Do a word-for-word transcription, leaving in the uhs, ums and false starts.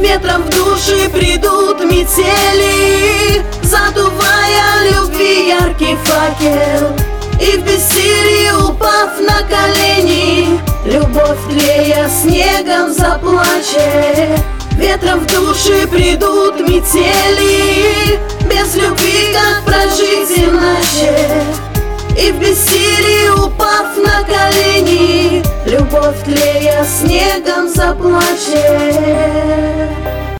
Ветром в души придут метели, задувая любви яркий факел. И в бессилии, упав на колени, любовь тлея снегом заплачет. Ветром в души придут метели, без любви как прожить иначе. И в бессилии, упав на колени, любовь тлея снегом заплачет.